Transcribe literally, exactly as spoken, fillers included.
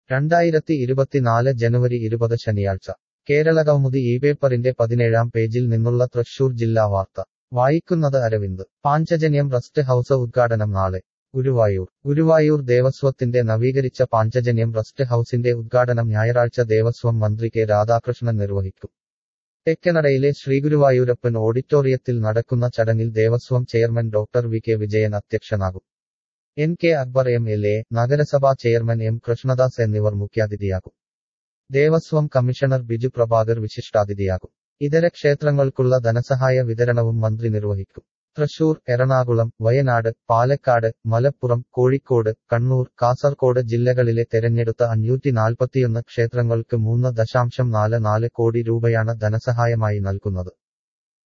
രണ്ടായിരത്തി ഇരുപത്തിനാല് ജനുവരി ഇരുപത് ശനിയാഴ്ച കേരളകൗമുദി ഈ പേപ്പറിന്റെ പതിനേഴാം പേജിൽ നിന്നുള്ള തൃശൂർ ജില്ലാ വാർത്ത വായിക്കുന്നത് അരവിന്ദ്. പാഞ്ചജന്യം റസ്റ്റ് ഹൌസ് ഉദ്ഘാടനം നാളെ. ഗുരുവായൂർ ഗുരുവായൂർ ദേവസ്വത്തിന്റെ നവീകരിച്ച പാഞ്ചജന്യം റസ്റ്റ് ഹൌസിന്റെ ഉദ്ഘാടനം ഞായറാഴ്ച ദേവസ്വം മന്ത്രി കെ രാധാകൃഷ്ണൻ നിർവഹിക്കും. തെക്കനടയിലെ ശ്രീഗുരുവായൂരപ്പൻ ഓഡിറ്റോറിയത്തിൽ നടക്കുന്ന ചടങ്ങിൽ Devaswom chairman doctor V K Vijayan അധ്യക്ഷനാകും. N K Akbar M L A, നഗരസഭാ ചെയർമാൻ എം കൃഷ്ണദാസ് എന്നിവർ മുഖ്യാതിഥിയാകും. ദേവസ്വം കമ്മീഷണർ ബിജു പ്രഭാകർ വിശിഷ്ടാതിഥിയാകും. ഇതര ക്ഷേത്രങ്ങൾക്കുള്ള ധനസഹായ വിതരണവും മന്ത്രി നിർവഹിക്കും. തൃശൂർ, എറണാകുളം, വയനാട്, പാലക്കാട്, മലപ്പുറം, കോഴിക്കോട്, കണ്ണൂർ, കാസർകോട് ജില്ലകളിലെ തെരഞ്ഞെടുത്ത അഞ്ഞൂറ്റി നാൽപ്പത്തിയൊന്ന് ക്ഷേത്രങ്ങൾക്ക് മൂന്ന് ദശാംശം നാല് നാല് കോടി രൂപയാണ് ധനസഹായമായി നൽകുന്നത്.